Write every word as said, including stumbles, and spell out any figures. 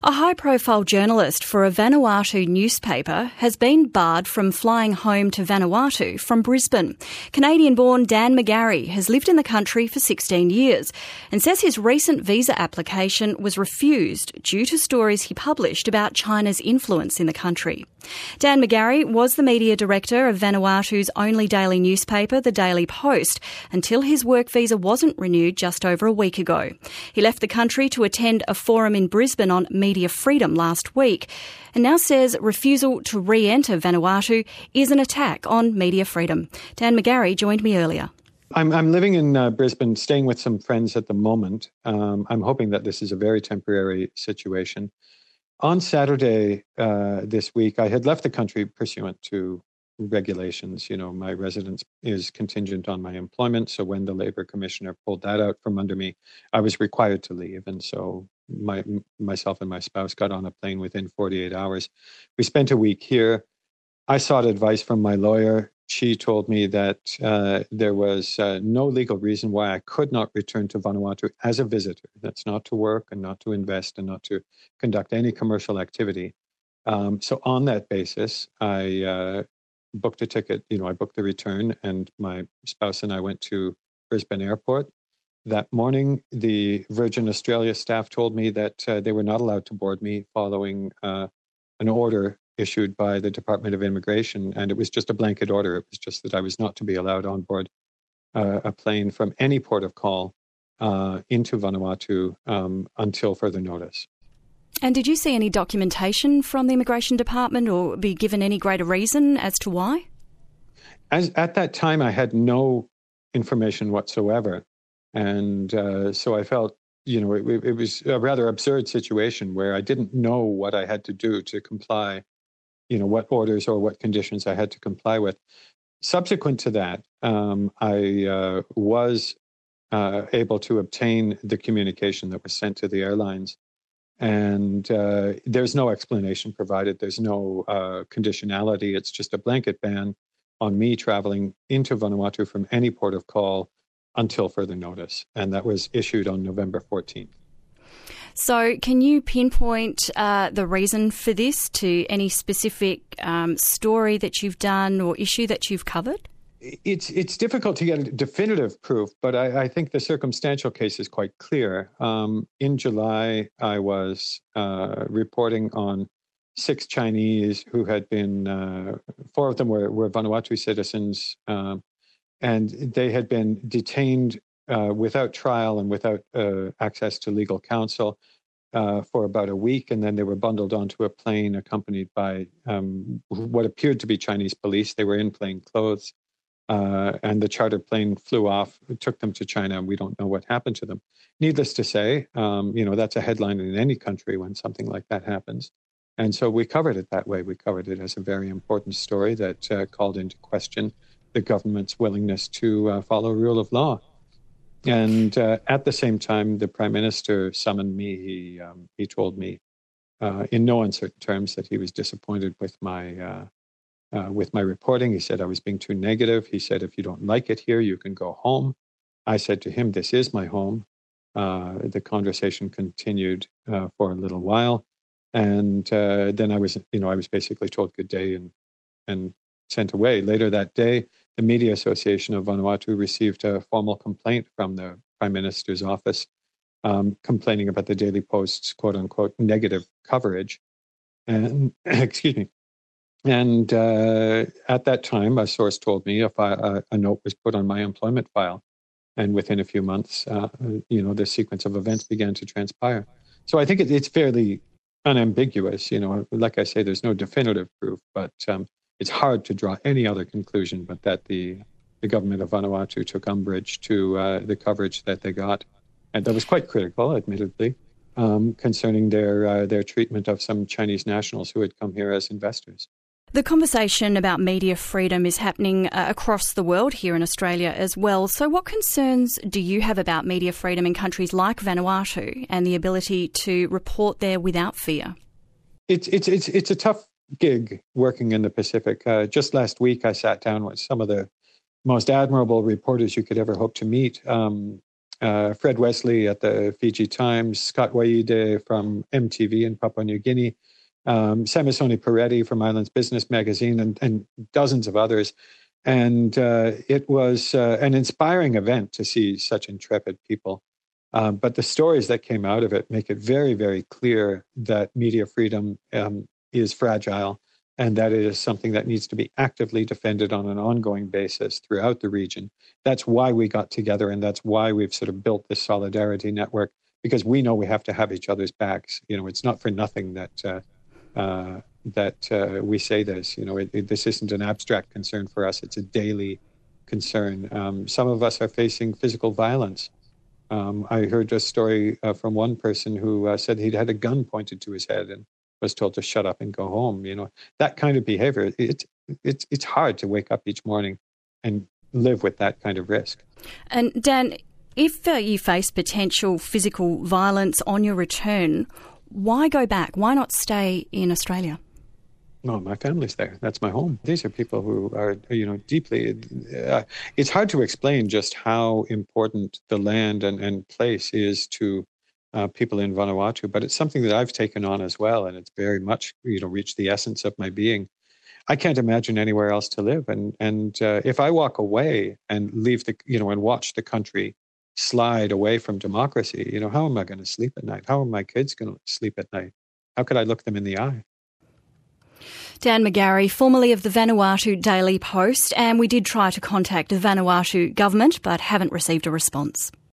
A high-profile journalist for a Vanuatu newspaper has been barred from flying home to Vanuatu from Brisbane. Canadian-born Dan McGarry has lived in the country for sixteen years and says his recent visa application was refused due to stories he published about China's influence in the country. Dan McGarry was the media director of Vanuatu's only daily newspaper, The Daily Post, until his work visa wasn't renewed just over a week ago. He left the country to attend a forum in Brisbane on media freedom last week and now says refusal to re-enter Vanuatu is an attack on media freedom. Dan McGarry joined me earlier. I'm, I'm living in uh, Brisbane, staying with some friends at the moment. Um, I'm hoping that this is a very temporary situation. On Saturday uh, this week, I had left the country pursuant to regulations. You know, my residence is contingent on my employment. So when the Labour Commissioner pulled that out from under me, I was required to leave. And so my myself and my spouse got on a plane within forty-eight hours. We spent a week here. I sought advice from my lawyer. She told me that uh, there was uh, no legal reason why I could not return to Vanuatu as a visitor. That's not to work and not to invest and not to conduct any commercial activity. Um, so on that basis, I uh, booked a ticket. You know, I booked the return, and my spouse and I went to Brisbane Airport. That morning, the Virgin Australia staff told me that uh, they were not allowed to board me following uh, an order issued by the Department of Immigration. And it was just a blanket order. It was just that I was not to be allowed on board uh, a plane from any port of call uh, into Vanuatu um, until further notice. And did you see any documentation from the Immigration Department or be given any greater reason as to why? As, at that time, I had no information whatsoever. And uh, so I felt, you know, it, it was a rather absurd situation where I didn't know what I had to do to comply, you know, what orders or what conditions I had to comply with. Subsequent to that, um, I uh, was uh, able to obtain the communication that was sent to the airlines. And uh, there's no explanation provided. There's no uh, conditionality. It's just a blanket ban on me traveling into Vanuatu from any port of call until further notice. And that was issued on November fourteenth. So can you pinpoint uh, the reason for this to any specific um, story that you've done or issue that you've covered? It's it's difficult to get definitive proof, but I, I think the circumstantial case is quite clear. Um, in July, I was uh, reporting on six Chinese who had been, uh, four of them were, were Vanuatu citizens, um, and they had been detained uh, without trial and without uh, access to legal counsel uh, for about a week. And then they were bundled onto a plane accompanied by um, what appeared to be Chinese police. They were in plain clothes. Uh, and the charter plane flew off, took them to China, and we don't know what happened to them. Needless to say, um, you know, that's a headline in any country when something like that happens. And so we covered it that way. We covered it as a very important story that uh, called into question the government's willingness to uh, follow rule of law. And uh, at the same time, the Prime Minister summoned me. He, um, he told me uh, in no uncertain terms that he was disappointed with my uh, uh, with my reporting. He said I was being too negative. He said, if you don't like it here, you can go home. I said to him, this is my home. Uh, the conversation continued uh, for a little while. And uh, then I was, you know, I was basically told good day and and sent away. Later that day, the Media Association of Vanuatu received a formal complaint from the Prime Minister's office um, complaining about the Daily Post's quote unquote negative coverage. And excuse me. And uh, at that time, a source told me if I, uh, a note was put on my employment file, and within a few months, uh, you know, the sequence of events began to transpire. So I think it, it's fairly unambiguous. You know, like I say, there's no definitive proof, but um, it's hard to draw any other conclusion but that the the government of Vanuatu took umbrage to uh, the coverage that they got, and that was quite critical, admittedly, um, concerning their uh, their treatment of some Chinese nationals who had come here as investors. The conversation about media freedom is happening uh, across the world here in Australia as well. So what concerns do you have about media freedom in countries like Vanuatu and the ability to report there without fear? It's it's it's it's a tough gig working in the Pacific. Uh, just last week, I sat down with some of the most admirable reporters you could ever hope to meet. Um, uh, Fred Wesley at the Fiji Times, Scott Waide from M T V in Papua New Guinea, um, Samisoni Peretti from Islands Business Magazine, and, and dozens of others. And uh, it was uh, an inspiring event to see such intrepid people. Um, but the stories that came out of it make it very, very clear that media freedom um, is fragile, and that it is something that needs to be actively defended on an ongoing basis throughout the region. That's why we got together, and that's why we've sort of built this solidarity network, because we know we have to have each other's backs. You know, it's not for nothing that uh, uh, that uh, we say this. You know, it, it, this isn't an abstract concern for us. It's a daily concern. Um, some of us are facing physical violence. Um, I heard a story uh, from one person who uh, said he'd had a gun pointed to his head and was told to shut up and go home. You know, that kind of behavior, it's it's it's hard to wake up each morning and live with that kind of risk. And Dan, if uh, you face potential physical violence on your return, why go back? Why not stay in Australia? No, my family's there. That's my home. These are people who are, you know, deeply... Uh, it's hard to explain just how important the land and, and place is to uh, people in Vanuatu, but it's something that I've taken on as well, and it's very much, you know, reached the essence of my being. I can't imagine anywhere else to live. And and uh, if I walk away and leave the, you know, and watch the country slide away from democracy, you know, how am I going to sleep at night? How are my kids going to sleep at night? How could I look them in the eye? Dan McGarry, formerly of the Vanuatu Daily Post, and we did try to contact the Vanuatu government but haven't received a response.